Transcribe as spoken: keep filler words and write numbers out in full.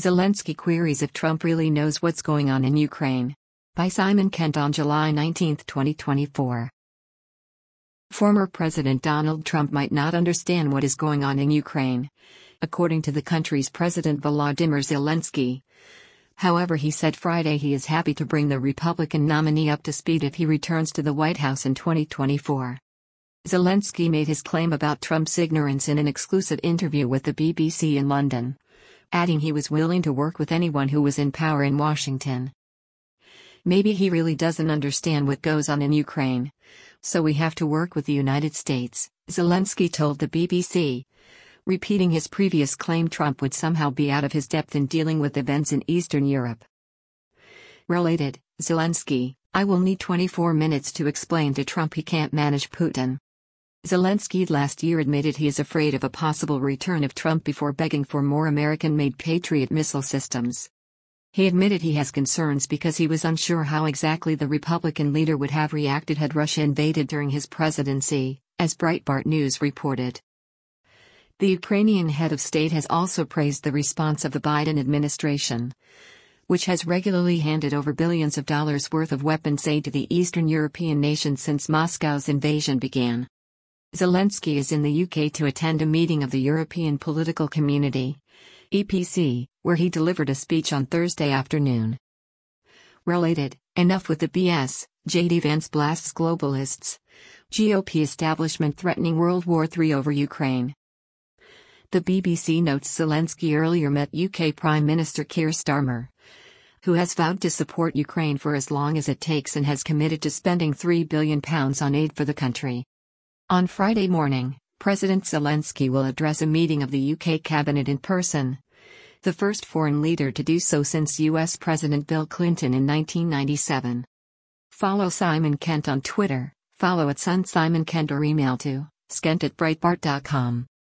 Zelensky queries if Trump really knows what's going on in Ukraine. By Simon Kent on July nineteenth, twenty twenty-four. Former President Donald Trump might not understand what is going on in Ukraine, according to the country's President Volodymyr Zelensky. However, he said Friday he is happy to bring the Republican nominee up to speed if he returns to the White House in twenty twenty-four. Zelensky made his claim about Trump's ignorance in an exclusive interview with the B B C in London, adding he was willing to work with anyone who was in power in Washington. Maybe he really doesn't understand what goes on in Ukraine, so we have to work with the United States, Zelensky told the B B C, repeating his previous claim Trump would somehow be out of his depth in dealing with events in Eastern Europe. Related, Zelensky, I will need twenty-four minutes to explain to Trump he can't manage Putin. Zelensky last year admitted he is afraid of a possible return of Trump before begging for more American-made Patriot missile systems. He admitted he has concerns because he was unsure how exactly the Republican leader would have reacted had Russia invaded during his presidency, as Breitbart News reported. The Ukrainian head of state has also praised the response of the Biden administration, which has regularly handed over billions of dollars worth of weapons aid to the Eastern European nations since Moscow's invasion began. Zelensky is in the U K to attend a meeting of the European Political Community, E P C, where he delivered a speech on Thursday afternoon. Related, enough with the B S, J D Vance blasts globalists. G O P establishment threatening World War Three over Ukraine. The B B C notes Zelensky earlier met U K Prime Minister Keir Starmer, who has vowed to support Ukraine for as long as it takes and has committed to spending three billion pounds on aid for the country. On Friday morning, President Zelensky will address a meeting of the U K cabinet in person, the first foreign leader to do so since U S President Bill Clinton in nineteen ninety-seven. Follow Simon Kent on Twitter, follow at Sun Simon Kent or email to skent at breitbart dot com.